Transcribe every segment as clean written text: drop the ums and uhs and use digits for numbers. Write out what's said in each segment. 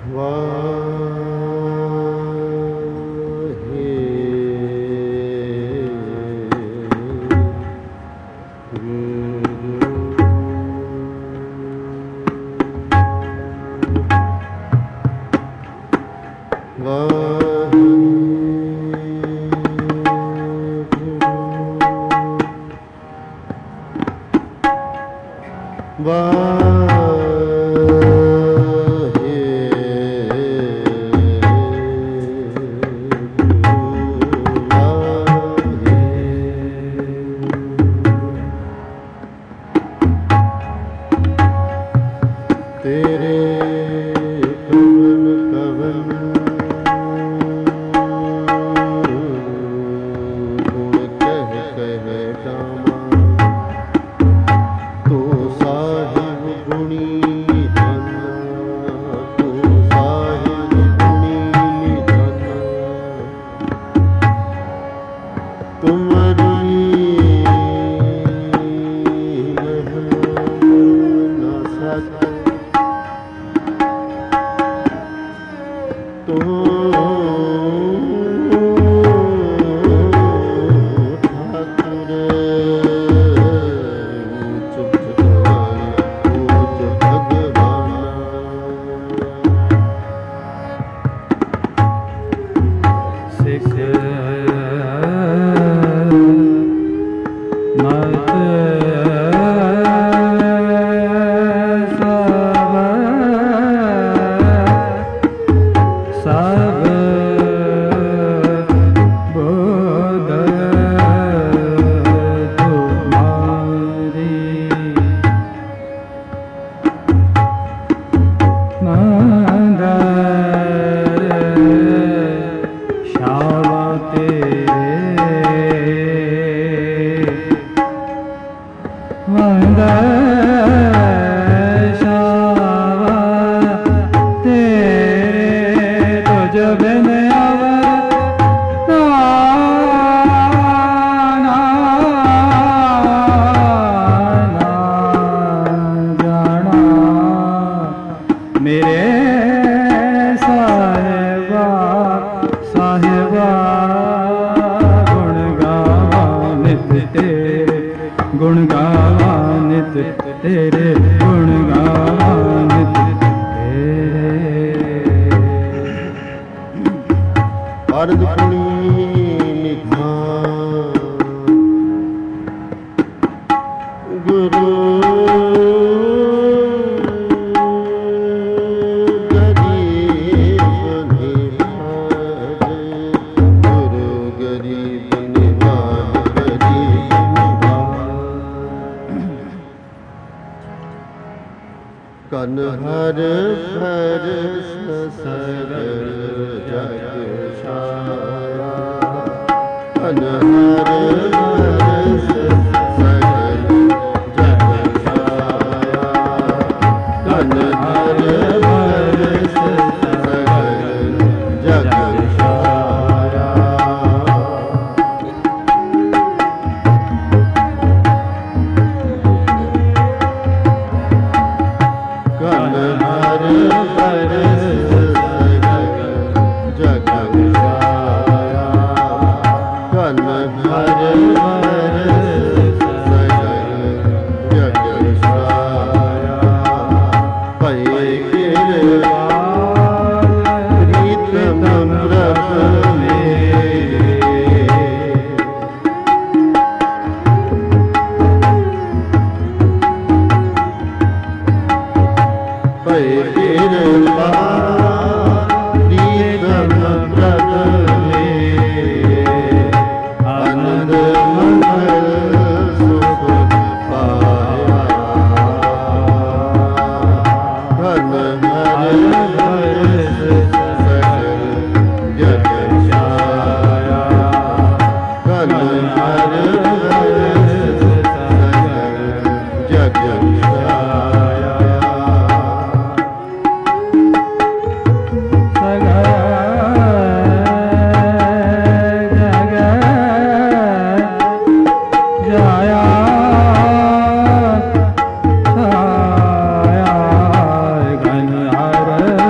Hare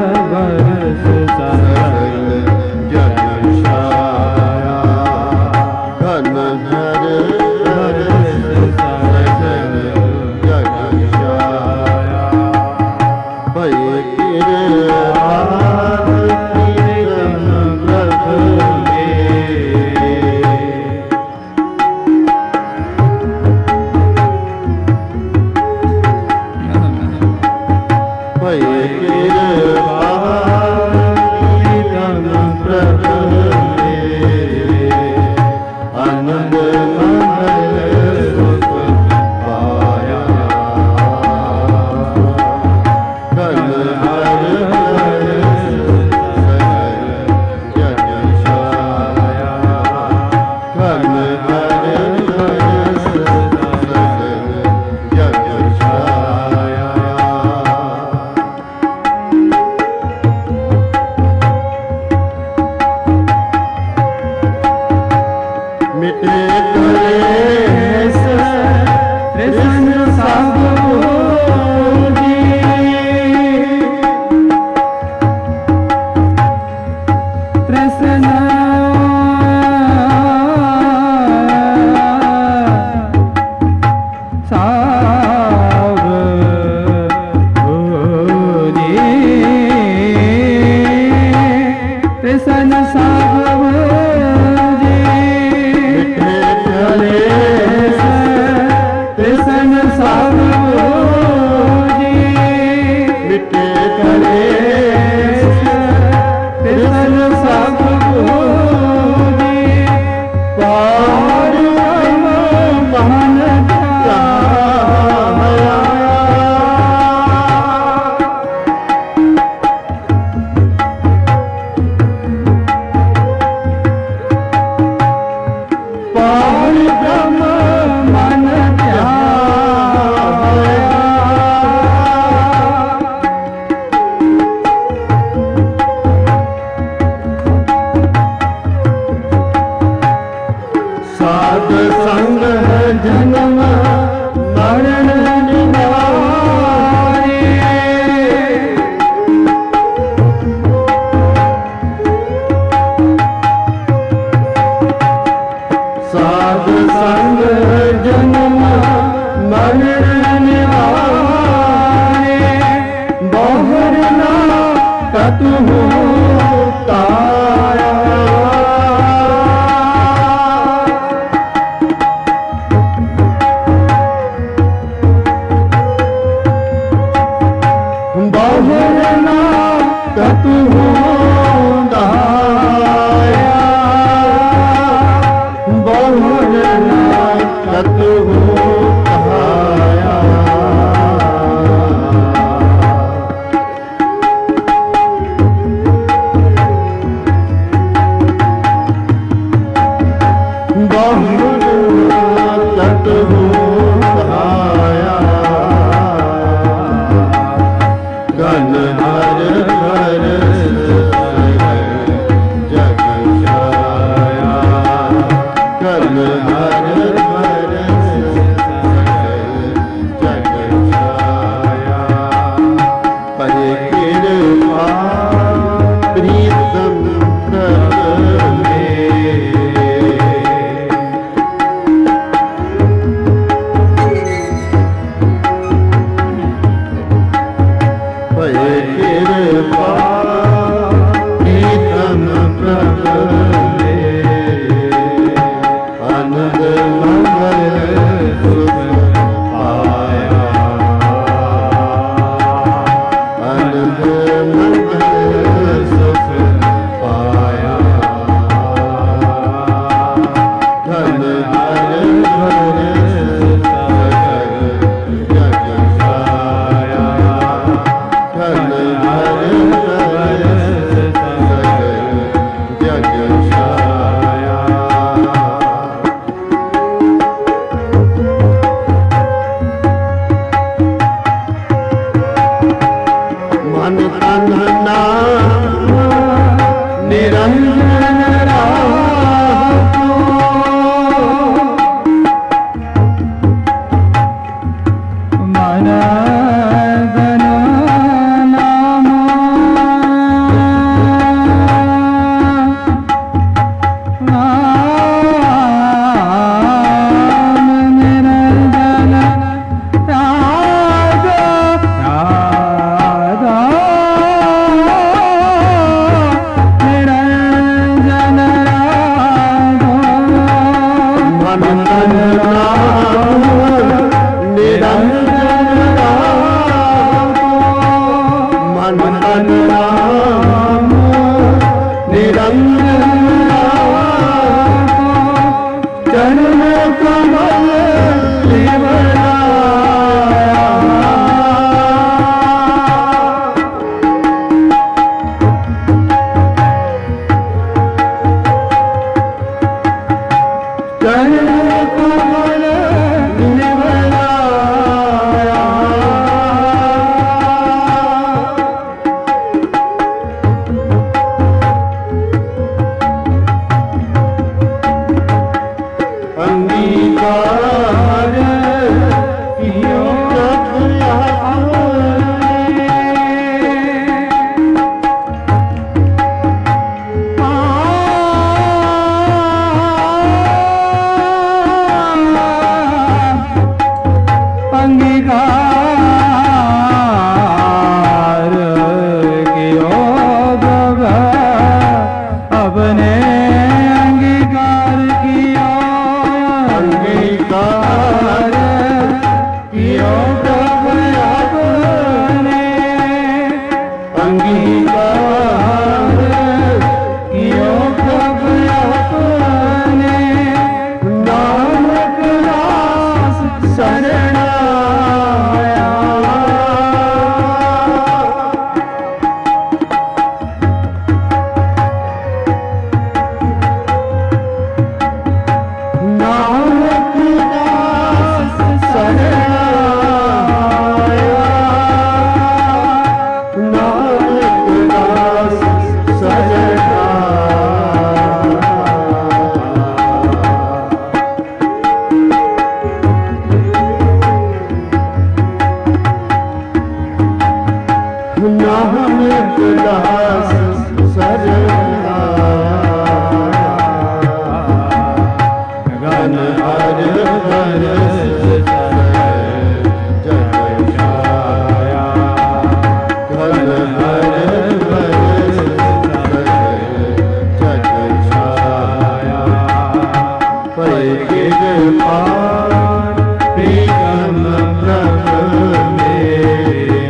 मन राम निरंजन चरण कमल शिवलाया। चरण कमल शिवलाया। अंगीकार कियो अंगीकार कियो बाबा अपने अंगीकार कियो। अंगीकार कियो प्रभु अपने अंगीकार कियो प्रभु अपने नानक दास शरणाया। नानक दास शरणाया। नानक दास शरणाया। नानक दास शरणाया। गण हर बरस जग छाया। गण हर बरस जग छाया। पै गिरपार प्रीतम प्रभु मेरे।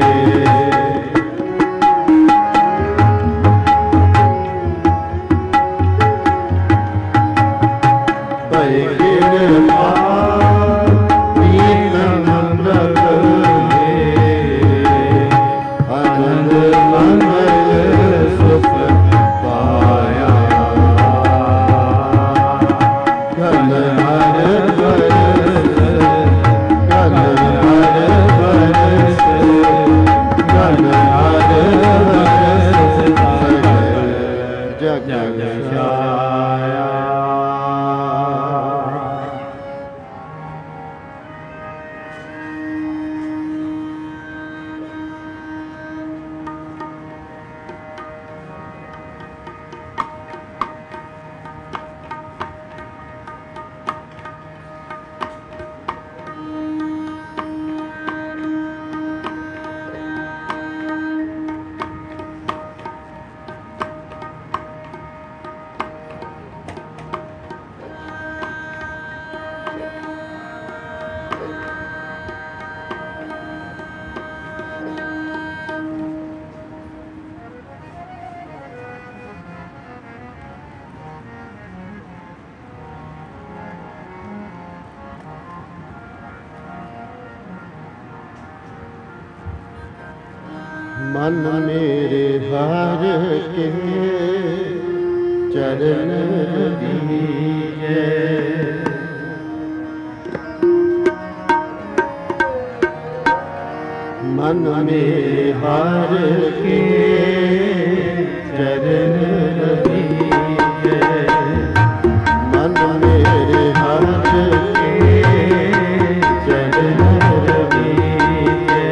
पै गिरपार प्रीतम प्रभु मेरे। आनंद मंगल सुख पाया। घन हर बरस घन हर बरस घन हर बरस जग छाया। मन मेरे हर के चरण दीजे। मन मेरे हर के चरण दीजे। मन मेरे हर के चरण दीजे।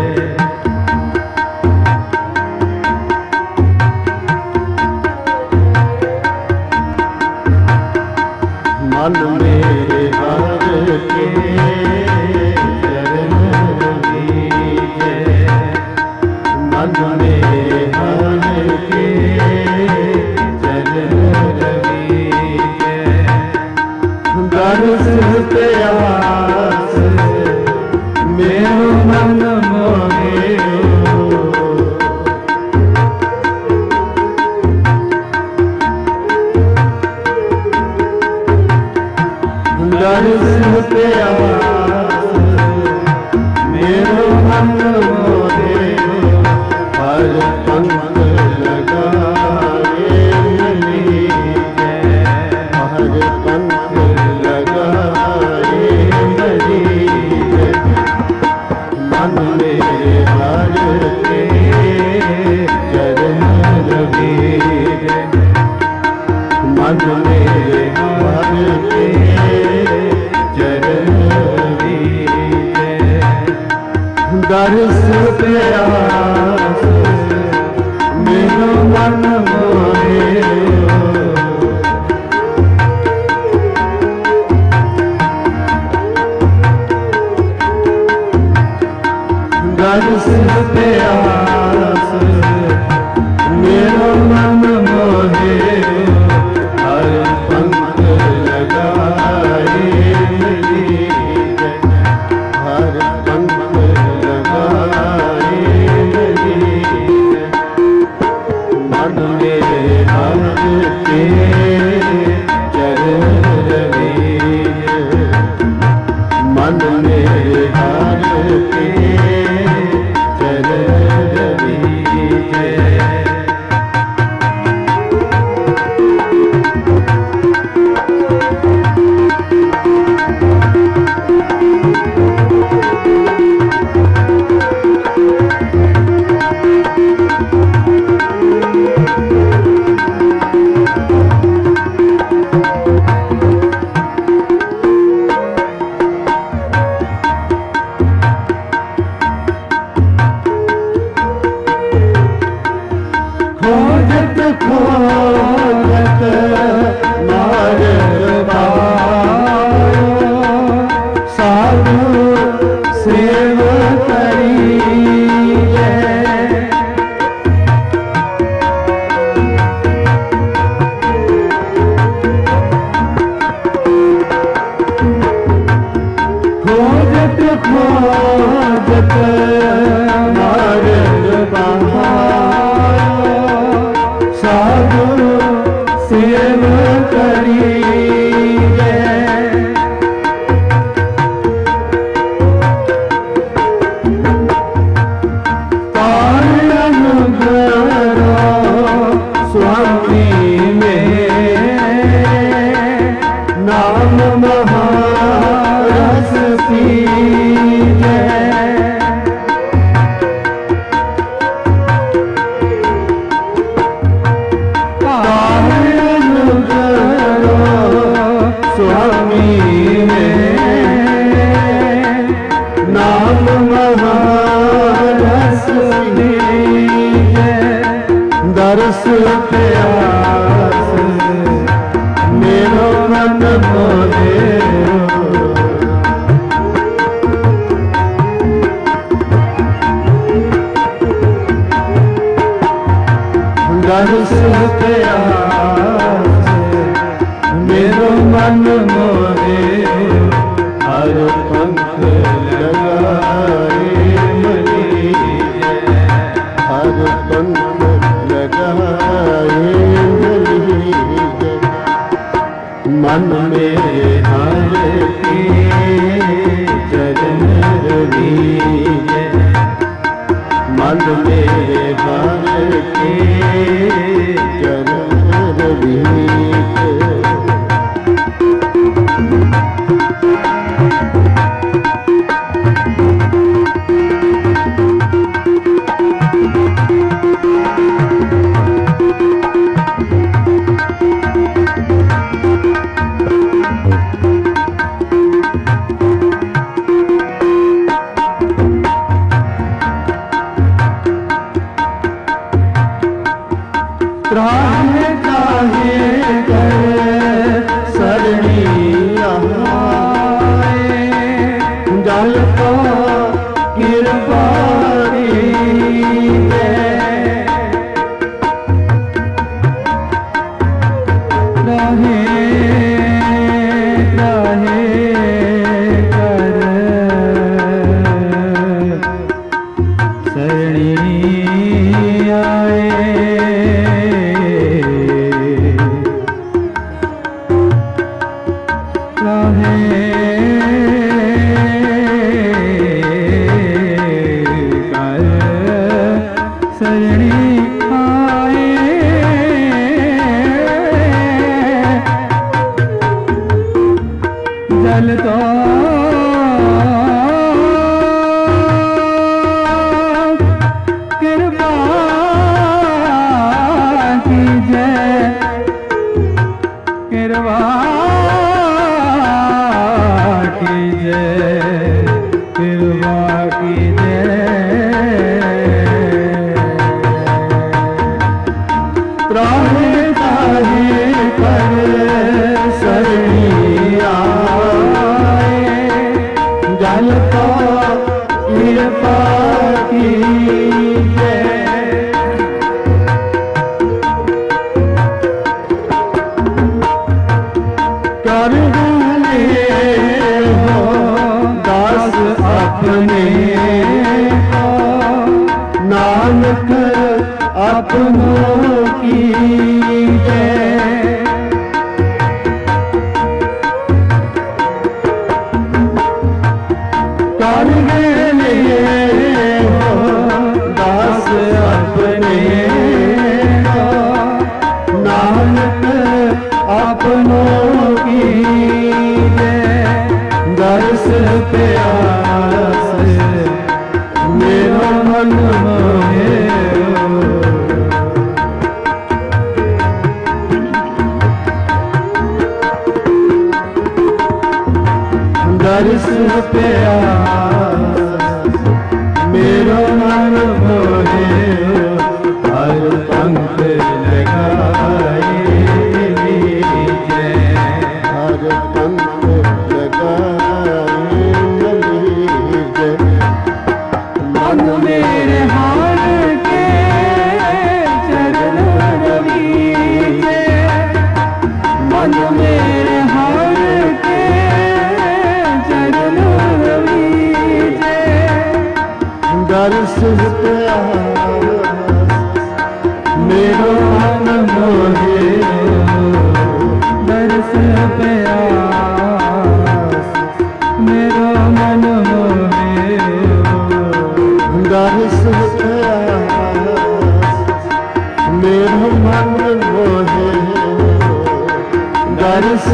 मन मेरे हर के चरण दीजे। मन मेरे पंख लगाए मरीजे, हर पंख लगाए मरीजे, मन मेरे हर के चरण रवीजे, मन मेरे हर के चरण रवीजे, दर्श प्यास मेरो मन मोहे, दर्श प्यास मेरो मन मोहे, हर पंख लगाए मरीजे, हर पंख लगाए मरीजे, मन मेरे हर के चरण रवीजे, मन मेरे हर के चरण रवीजे। खोजत खोजत मार्ग पायो, साधु सेव करीजे, खोजत खोजत मार्ग पायो, साधु सेव करीजे, पार अनुग्रह स्वामी में, नाम महारस पीजे, स्वामी में नाम महारस दीजे, दर्श प्यास मेरो मन मोहे, दर्श प्यास मेरो मन मोहे, हर पंख लगाए मरीजे, हर पंख लगाए मरीजे, मन मेरे हर के चरण रवीजे, मन मेरे हर के चरण रवीजे। त्राहे त्राहे कर सरणी आए, जल को कृपा दीजे, त्राहे त्राहे कर सरणी आए, सरणी जल तो कृपा कीजे, कृपा कीजे, कृपा कीजे। त्राहि ताहि कर सरणी आए, जल तो कृपा कीजे। कर डाले हो दास अपने को, नानक अपनों की जय। कर गए हो दास अपने को, नानक अपनों की जय। दर्श प्यास मेरा मन मोहे, दर्श प्यास मेरो मन मोहे। हर पंख लगाए लीजे, हर पंख लगाए लीजे। मन मेरे हार के चरण रवीजे, मन मेरे हार के चरण रवीजे। दर्श प्यास मेरो मन मोहे, दर्श प्यास मेरो मन मोहे। दर्श प्यास मेरो मन मोहे। दर्श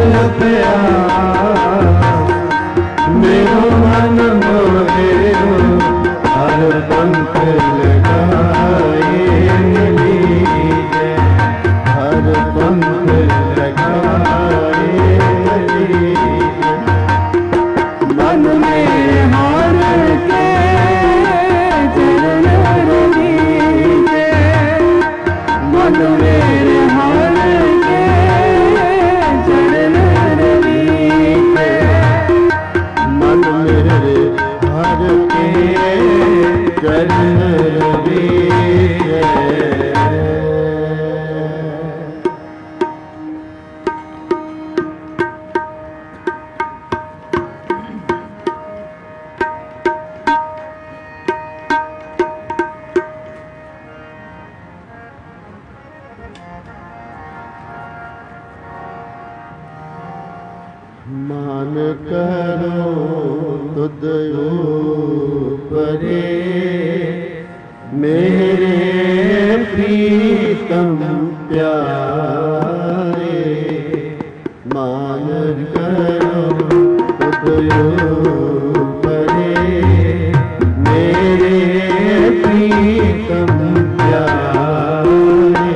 प्यास मेरो मन मोहे। हर पंख लगाए लीजे, हर पंख लगाए लीजे। मन मेरे हार के चरण रवीजे, मन मेरे हार के चरण रवीजे। मन मेरे हर के चरण रवीजे। मान करो तुदयो परे, मेरे प्रीतम प्यारे। मान करो तुदयो परे, मेरे प्रीतम प्यारे।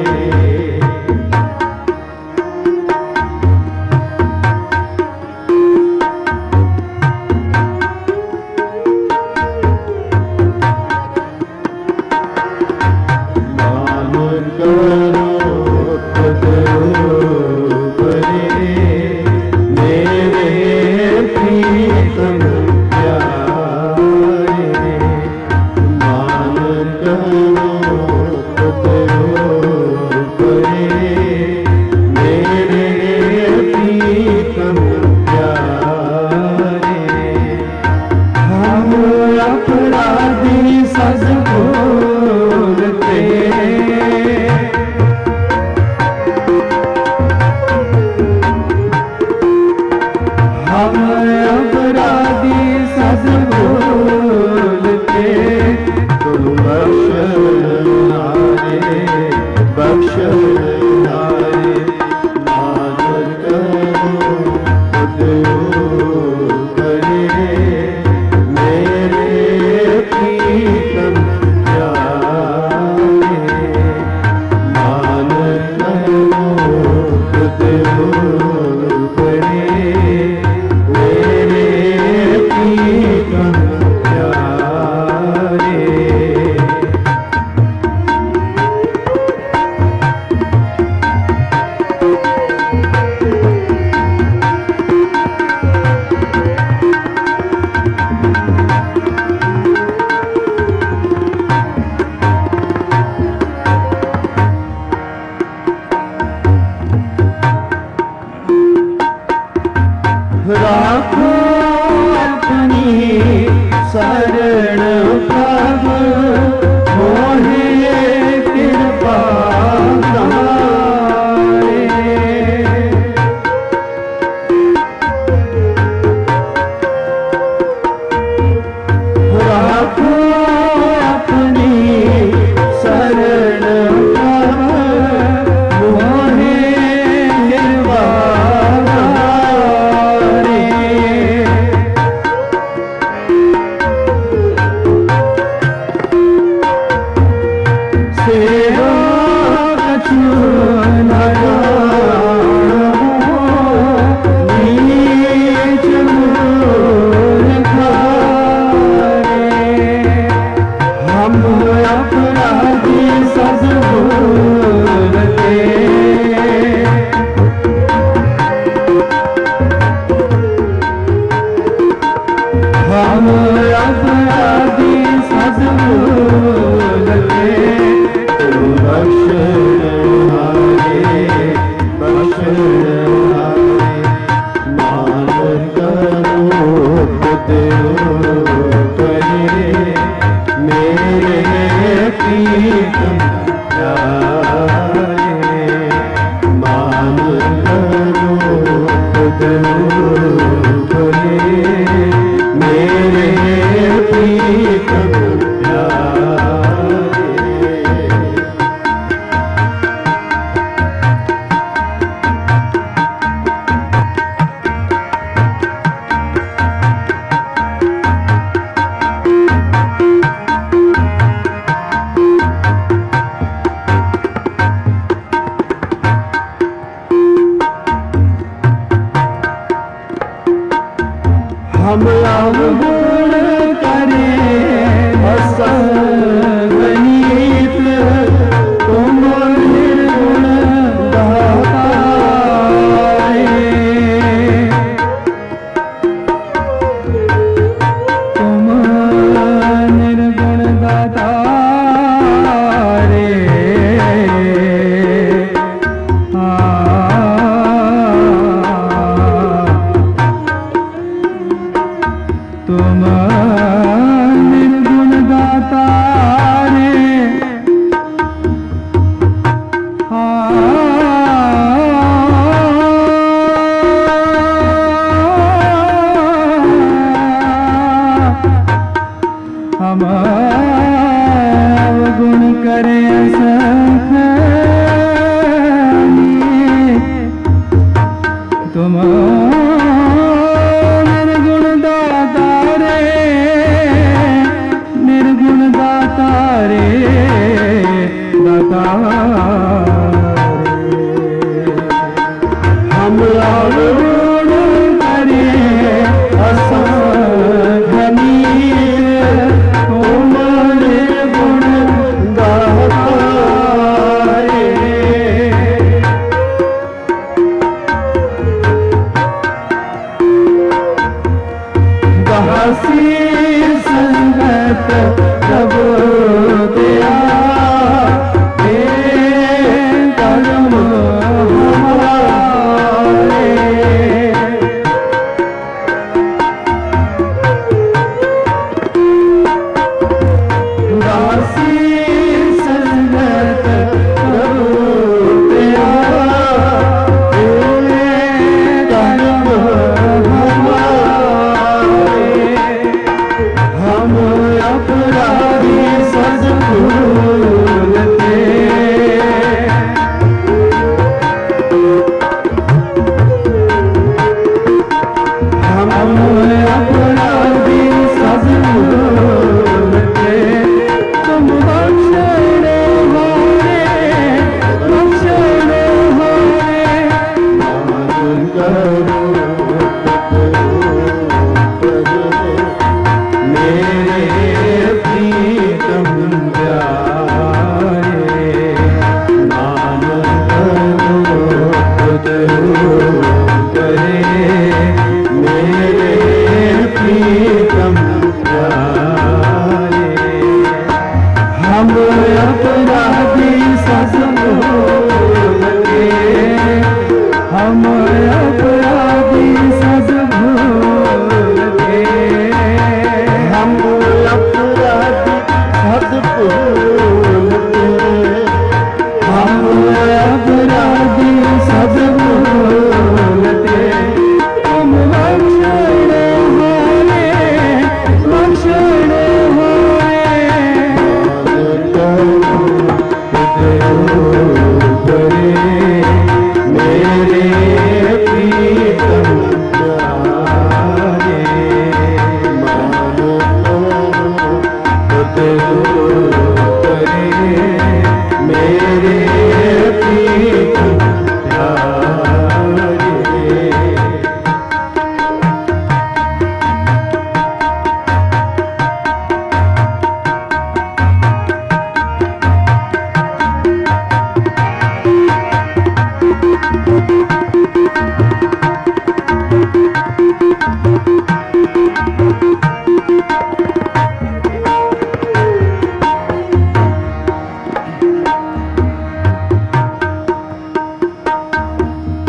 कछु न नीच मूर्ख हम अपराधी सब भूलते हम अपराधी सब भूलते मान करो मेरे प्रीतम प्यारे मान करो मेरे प्रीतम प्यारे हम अवगुण करें असंगनीत तुम निर्गुण दातारे तुम निर्गुण दातारे तुम निर्गुण दातारे हम अवगुण करें असंख्य तुम निर्गुण दातारे निर्गुण दातारे दातारे हम अवगुण करें असंगनीत तुम निर्गुण दातारे हसी संगत प्रभु दया कर्म हमारे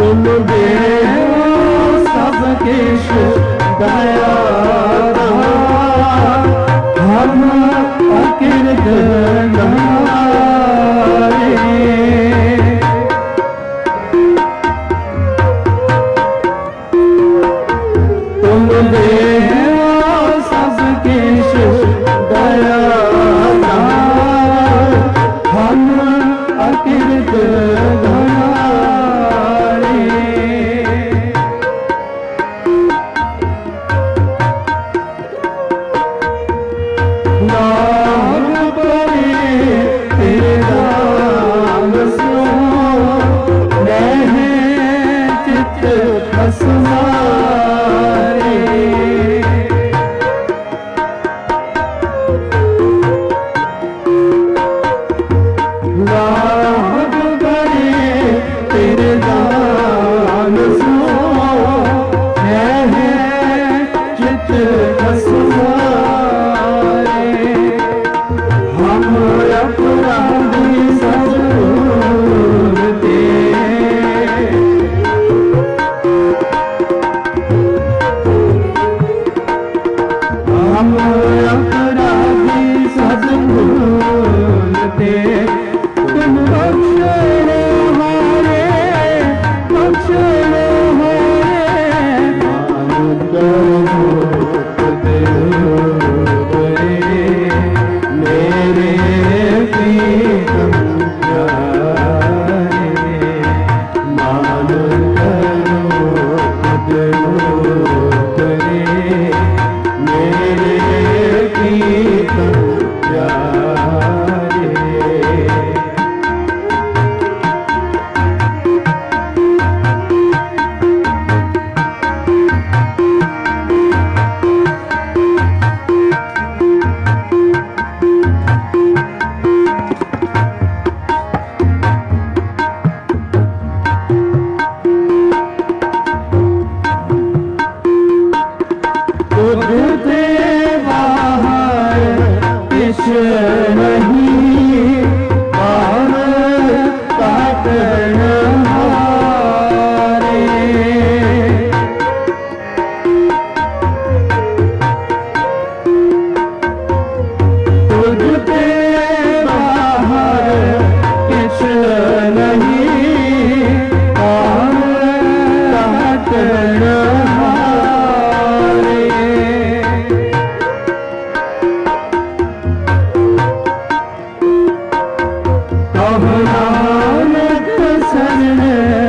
तुम देव सब किश दया हम अकिरत गवारे तुम देव सब किश दया हम अकिरत गवारे नाम परे तेरे नाम सो रहे चित असमारे नाम परे तेरे नाम सो रहे चित असमारे हम अपराधी सब भूलते हम अपराधी सब भूलते तुम बख्शने हारे बख्शने हारे मेरे प्रीतम प्यारे मान करो खुद करे मेरे प्रीतम प्यारे तुझसे बाहर किश नहीं और काटन हारे तुझसे बाहर किश नहीं और काटन हारे नानक शरण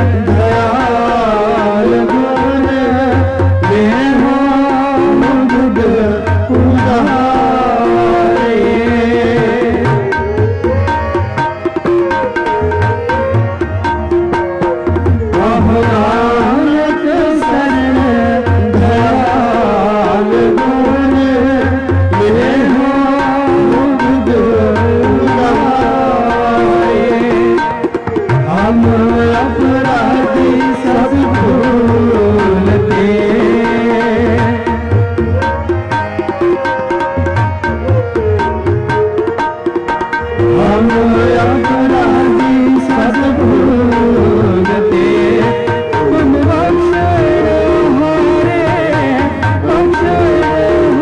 दयाल गुण देहो मुझ उधारे नानक शरण दयाल गुण देहो मुझ हम अपराधी सब भूलते हम अपराधी सब भूलते तुम बख्शने हारे बख्शने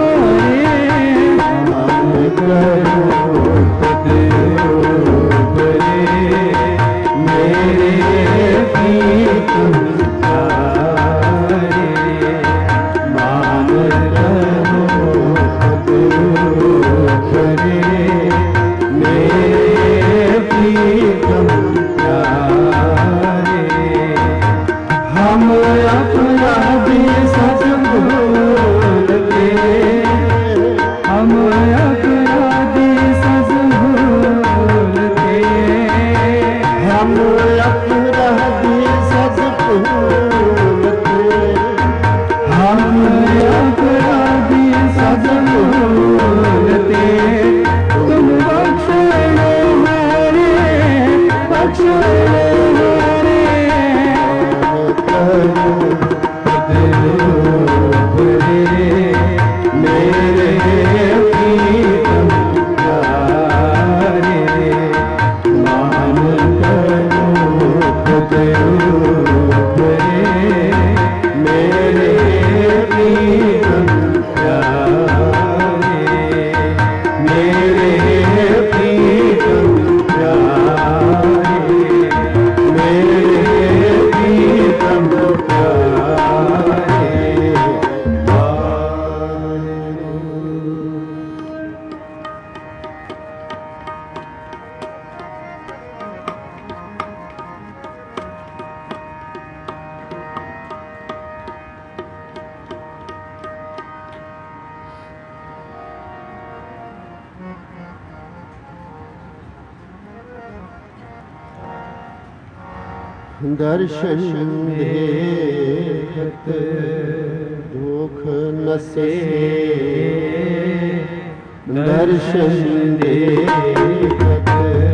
हारे करो खुद करे मेरे प्रीतम प्यारे मान करो खुद करे मेरे प्रीतम प्यारे हम अपराधी सब भूलते हम अपराधी सब भूलते हम अपराधी सब भूलते हम अपराधी सब भूलते तुम बख्शने हारे बख्शने हारे मेरे प्रीतम प्यारे मान करो खुद दर्शन देखत दुख नसे, दर्शन देखत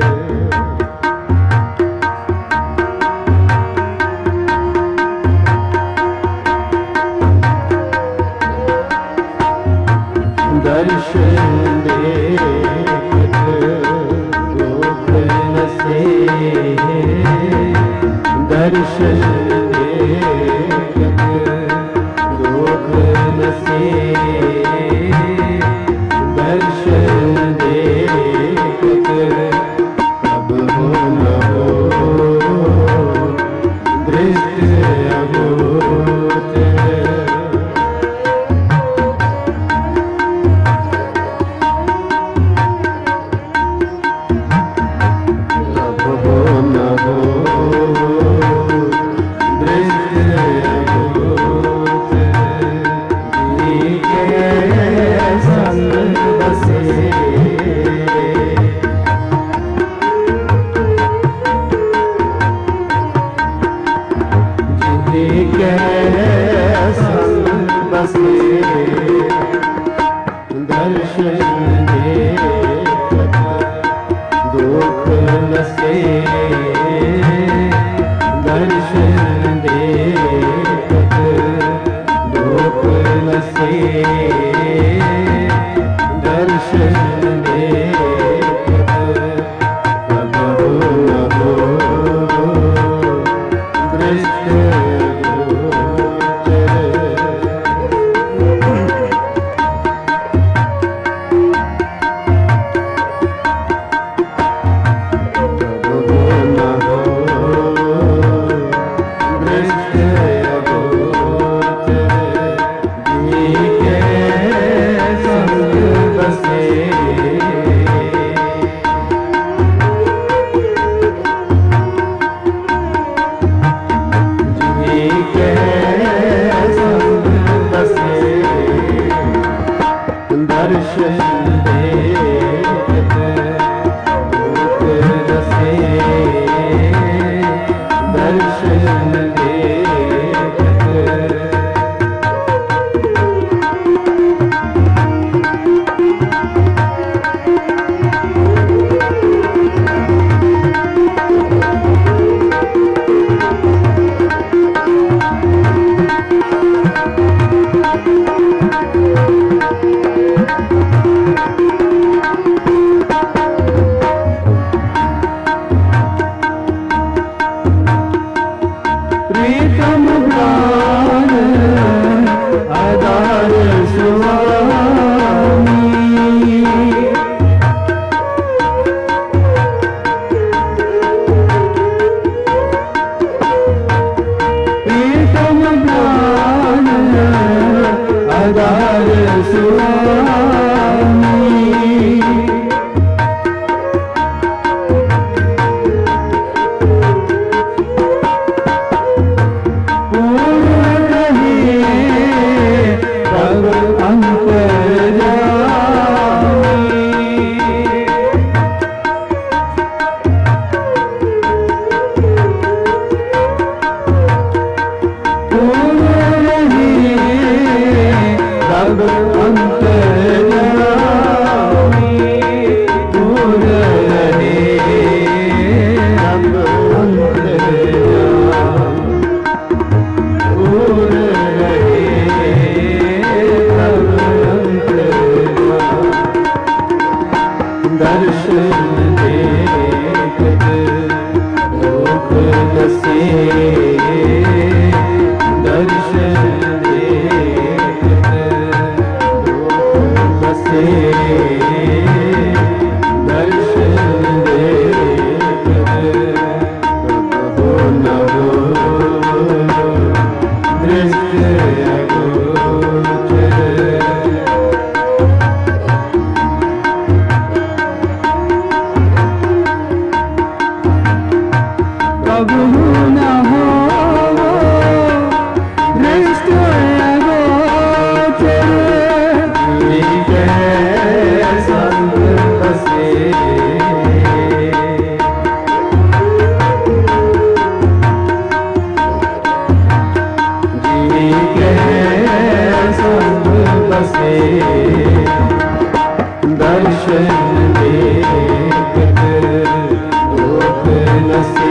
दर्शन देखत दुख नसे, दर्शन देखत दुख नसे, दर्शन देखत अब हो न हो दृष्टि अभूत, दर्शन देखत दुख नसे, दर्शन देखत दुख नसे, दर्शन देखत अब हो न हो दृष्टि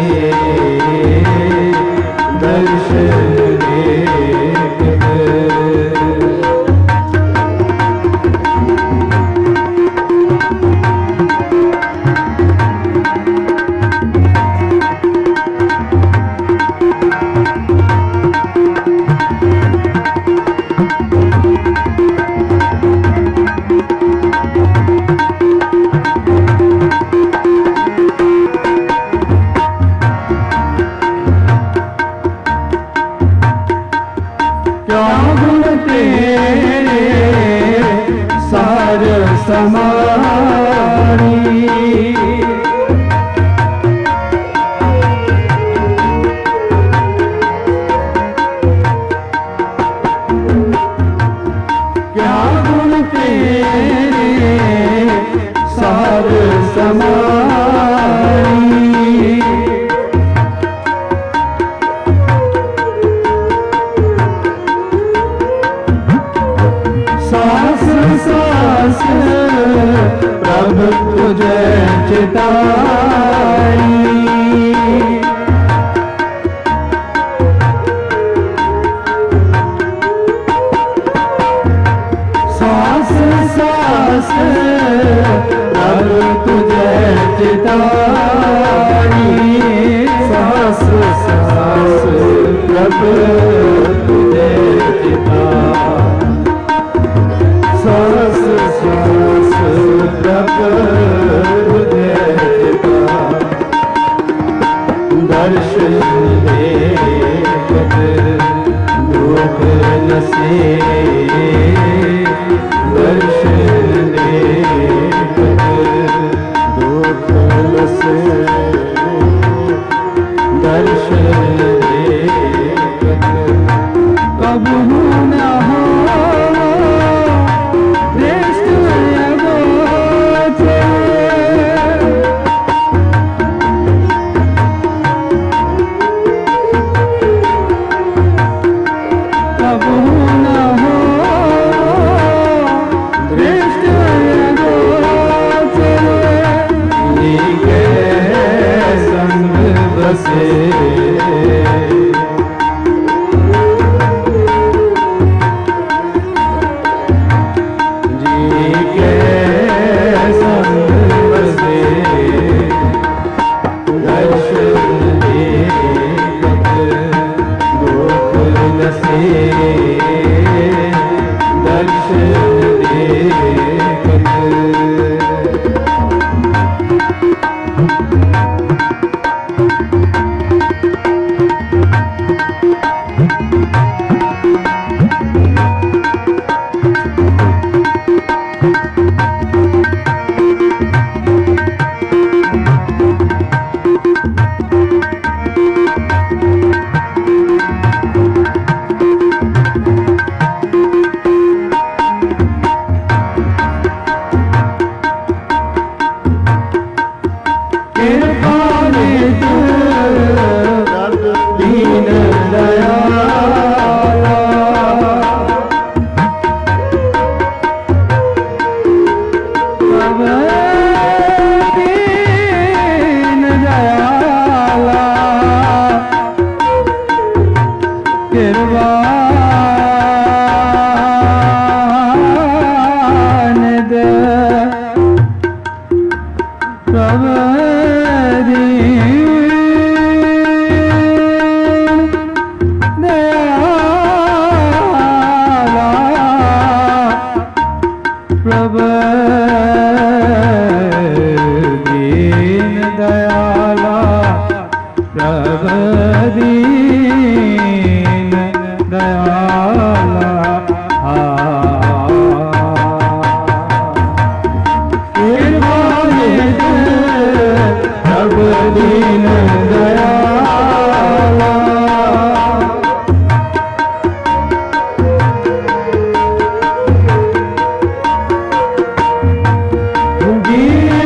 दर्शन दे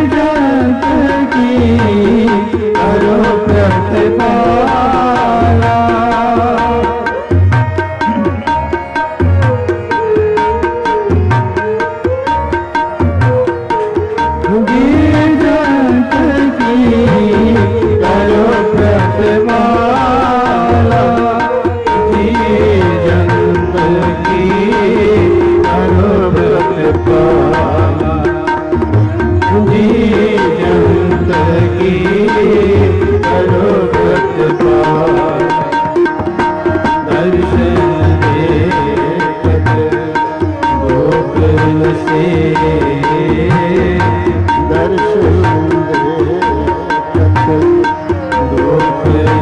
करो प्रतिपाला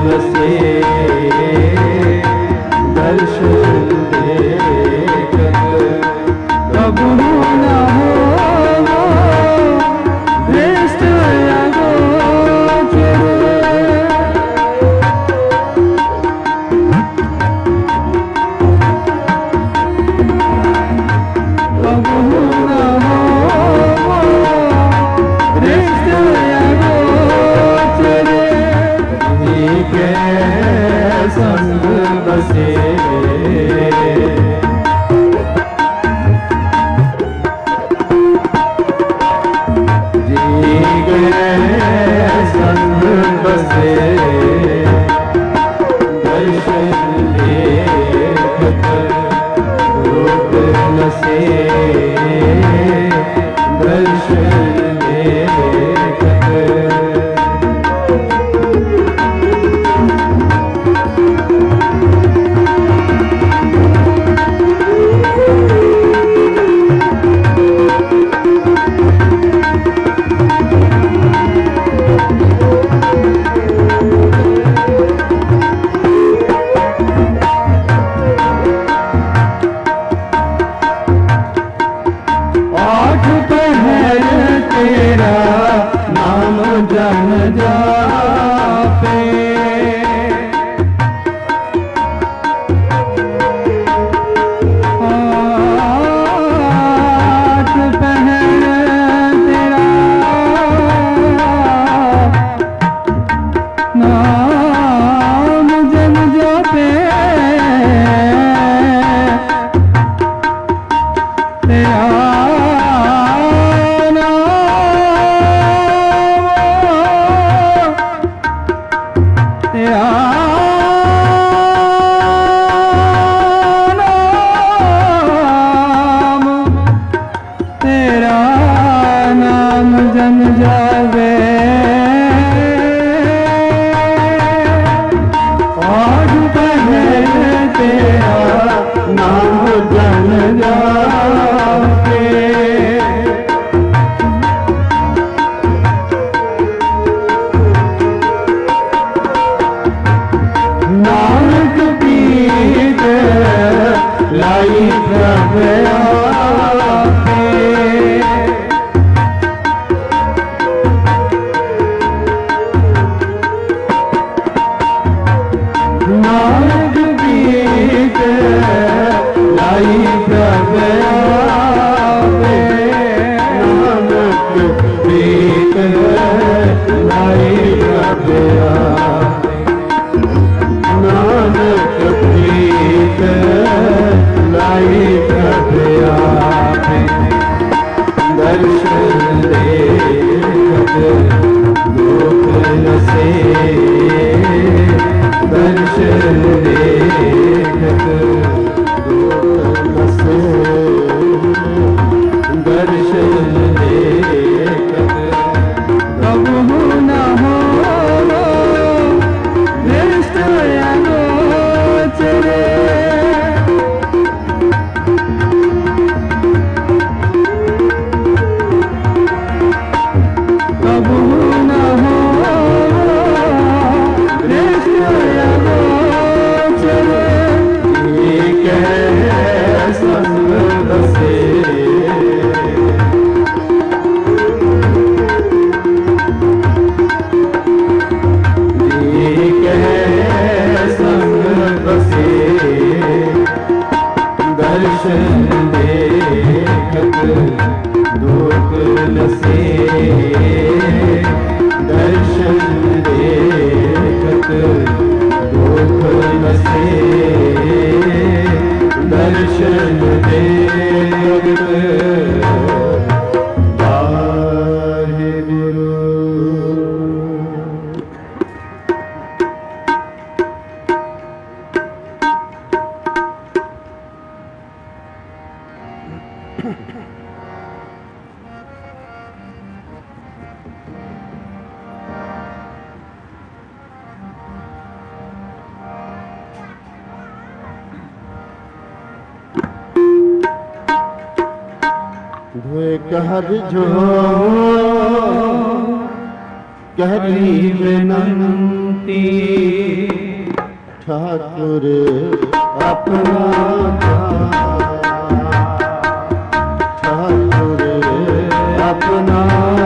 लसे दर्शन देखत प्रभु न हो दृष्ट अगोचर प्रभु न हो दृष्ट अगोचर के संग बसे संग बसे दर्शन देखत रूप लसे दर्शन देखत आठ पहर तेरा नाम जन जापे आठ पहर तेरा नाम जन जापे तेरा जन जावे और पहर तेरा नाम जन जापे नानक पीत लाई प्रभु आपे नानक पीत लाई प्रभु आपे नानक पीत लाई प्रभु आपे नानक प्रीत लाई प्रभु आपे दर्शन देखत दुख लसे दर्शन देखत दुख लसे दर्शन देखत प्रभु न हो दृष्ट अगोचर प्रभु न हो दृष्ट अगोचर संग बसे संग बसे दर्शन देखत दुख लसे दर्शन देखत दुख लसे दर्शन देखत वाहिगुरु कहर जो कहरी बेनंत ठाकुर अपना ठाकुर अपना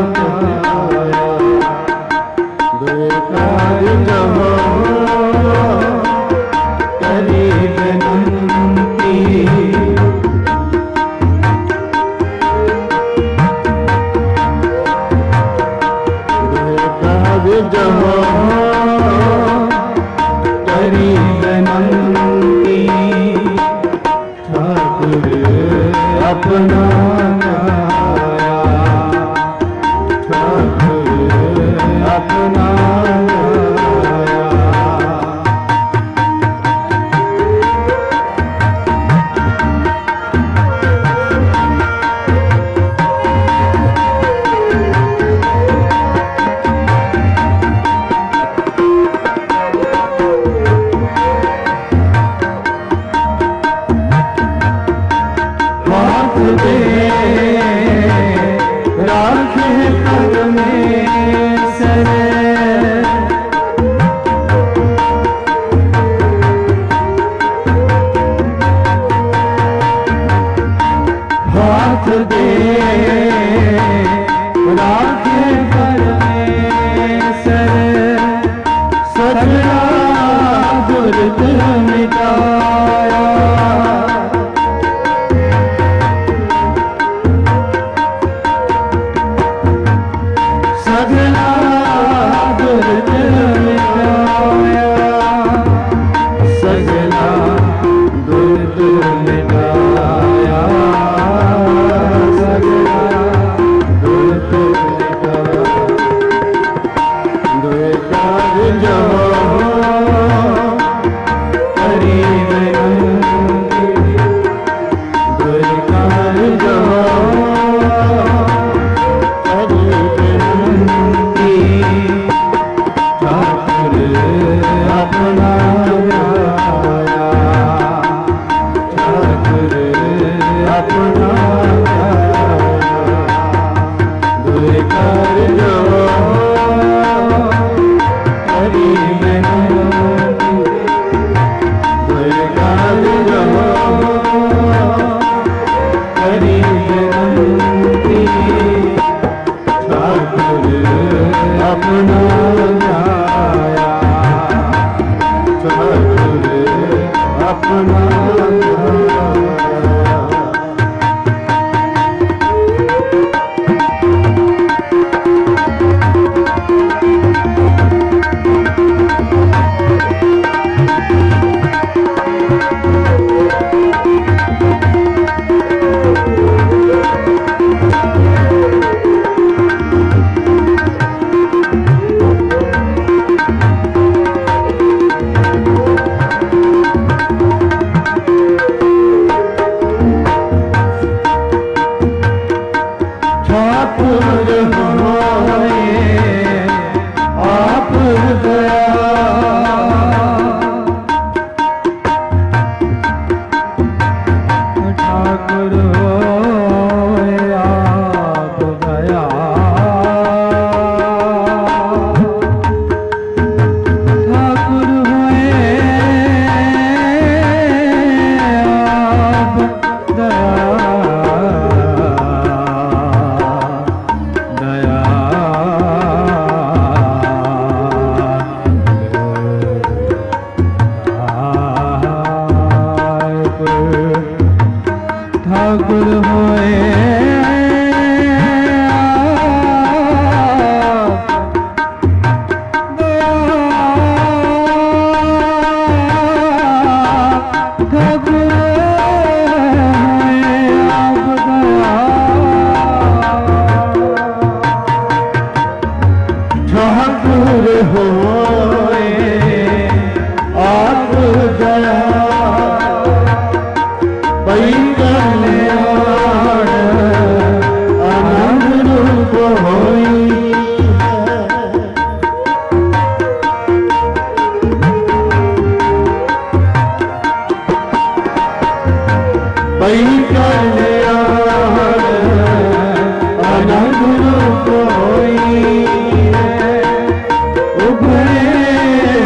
बेकार जहो करी विनती बेकार जहो करी विनती ठाकुर अपना ठाकुर अपना कोई उभरे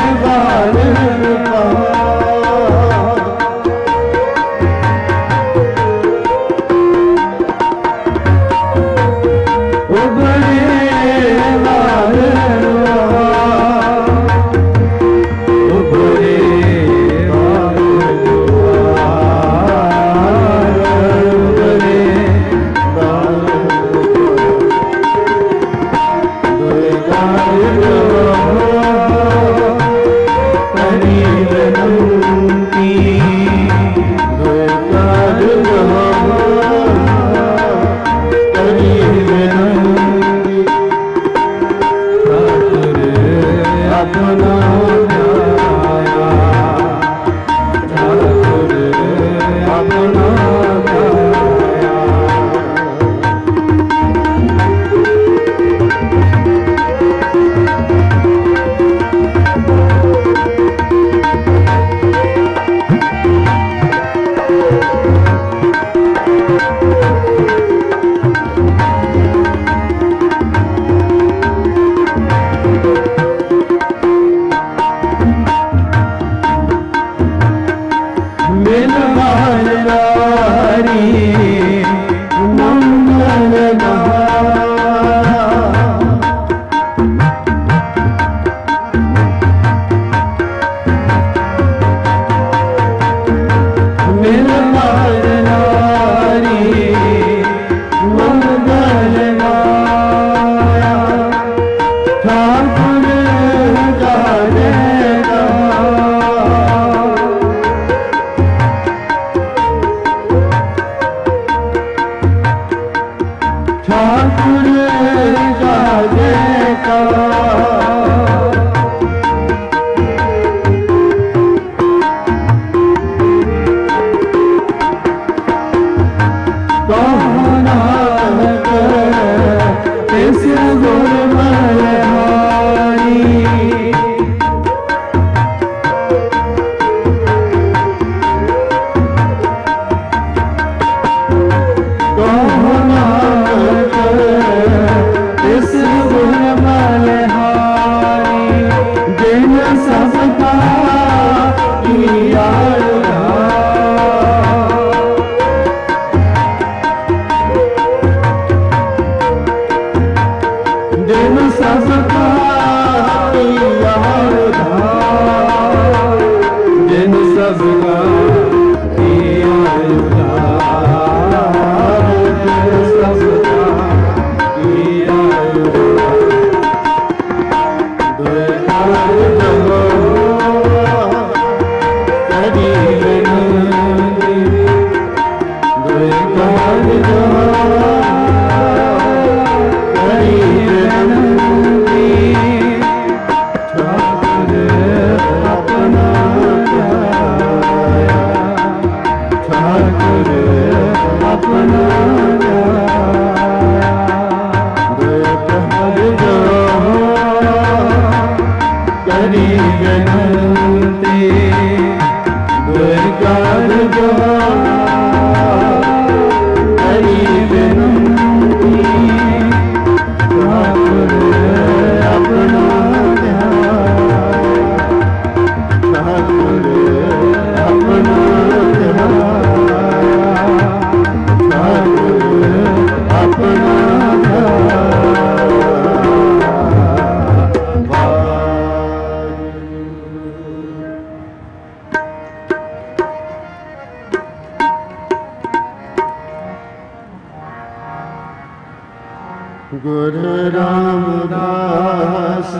गुरु रामदास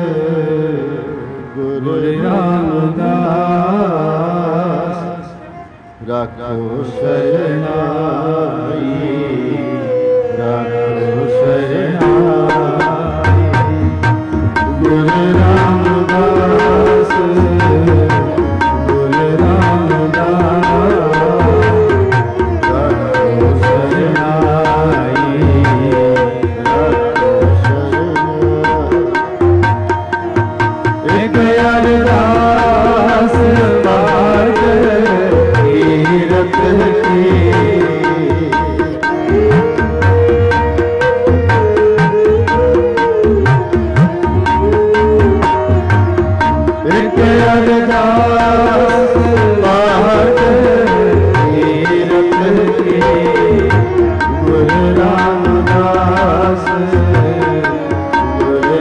गुरु रामदास रखो शरणाई रखो शरणाई गुरु रामदास गुरु रामदास रखो शरणाई रखो शरणाई एक अरदास बात तीरथ की एक अरदास बात तीरथ की गुरु रामदास गुरु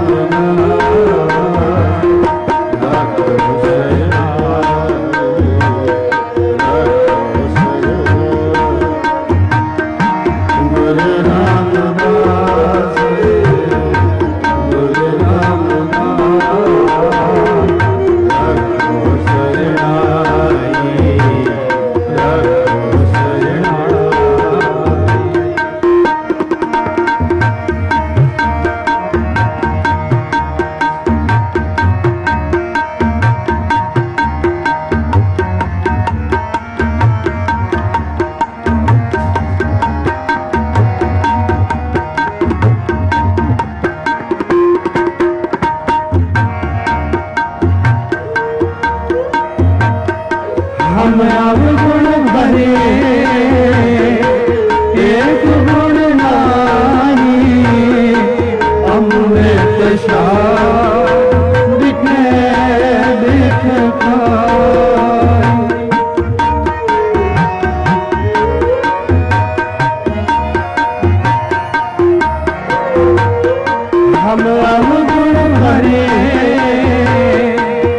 रामदास रखो शरणाई रखो शरणाई गुरु रामदास गुरु रामदास रखो शरणाई रखो शरणाई हम अवगुण भरे एक गुण नाही अमृत शादिक दिख खाई हम अवगुण भरे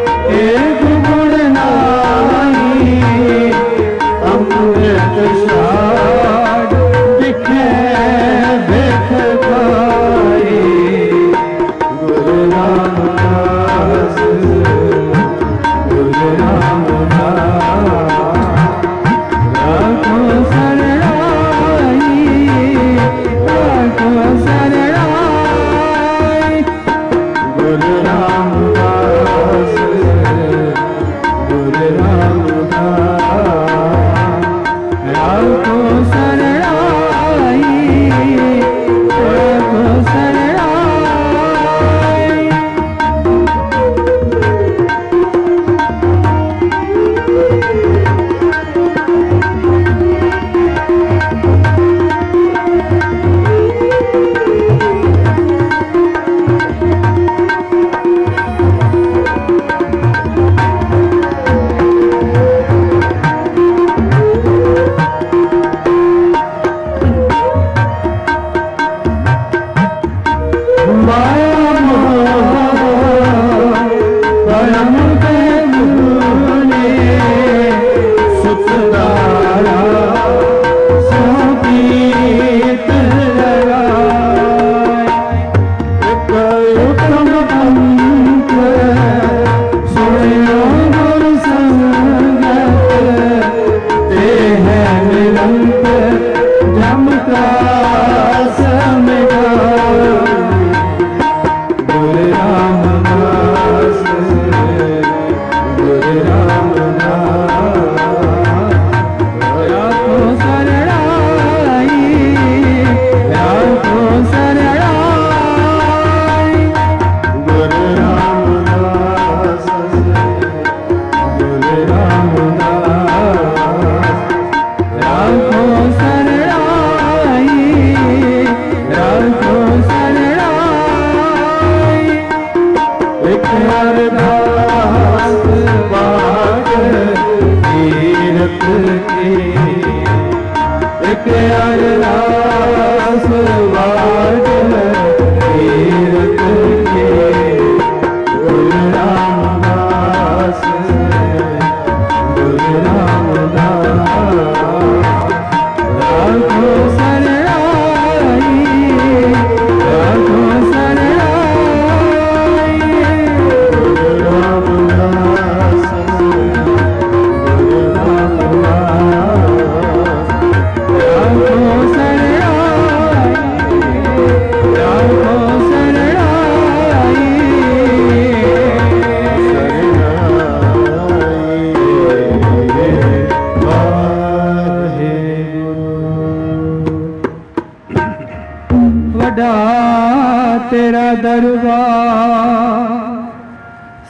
एक गुण नाही अमृत शादिक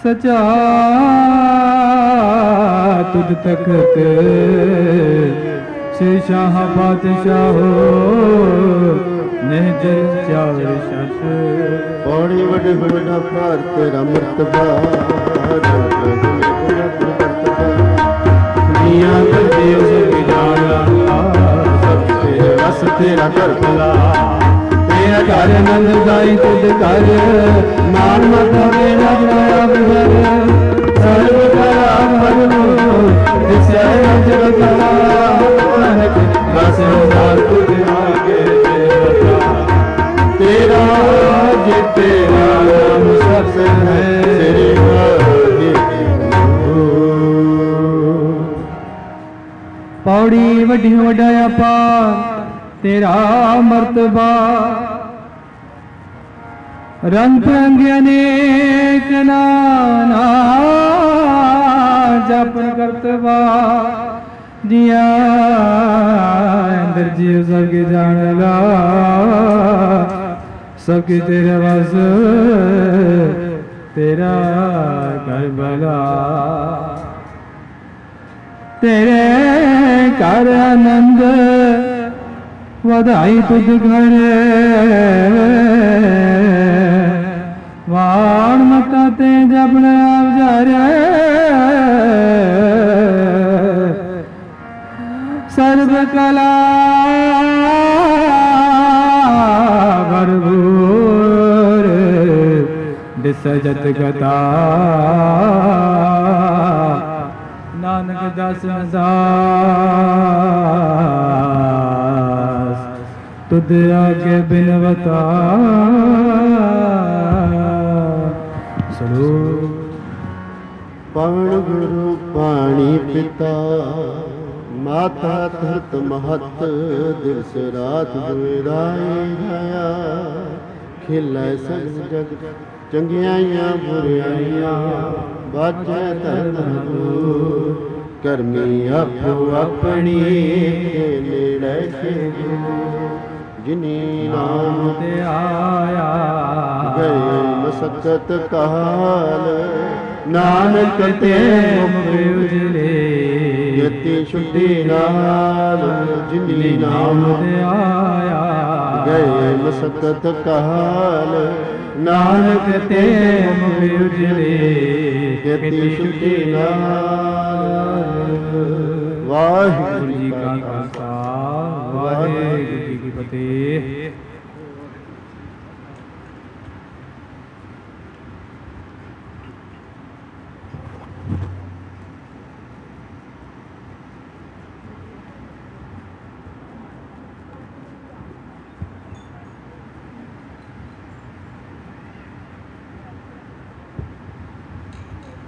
सचा तुझ तखत श्री शाह बादशाह निजल चार शत पौड़ी बड़े बड़ा भार तेरा मर्तबा दुनिया कर दियो सब जाना सबसे रस तेरा कर भला तेरा घर नंद गाई तुझ कर मान मता मेरा घर सर्व कला भरमो दिशा जगत नानक बस हजार तुझ आगे तेरा जे तेरा नाम सबसे है तेरे पौड़ी वड्डी वड्डाया पार तेरा मर्तबा रंग बिरंगे अनेक नाना जपन करतबा जिया अंदर जीव सबके जान ला सबके तेरे बस तेरा घर भला तेरे कर आनंद वधाई तुझ घर वाण मता ते जबन अवजार सर्व कला भरपूर दिस जत गता नानक दास दास तुद आगे बिनवता सरो पवन गुरु पानी पिता माता धरत महत दिवस रात दुराई आया खिलै सगल जग चंगियाइयां बुराइयां बाजे धर्म दूर करमी आपो अपनी नेड़े जिनी नाम ते आया गए मसकत काल नानक ते मुख उजले यति शुद्धि नाल जिनी नाम ते आया गए मसकत काल नानक ते मुख उजले यति शुद्धि नाल। वाहिगुरु जी का खालसा वाहिगुरु जी की फतेह।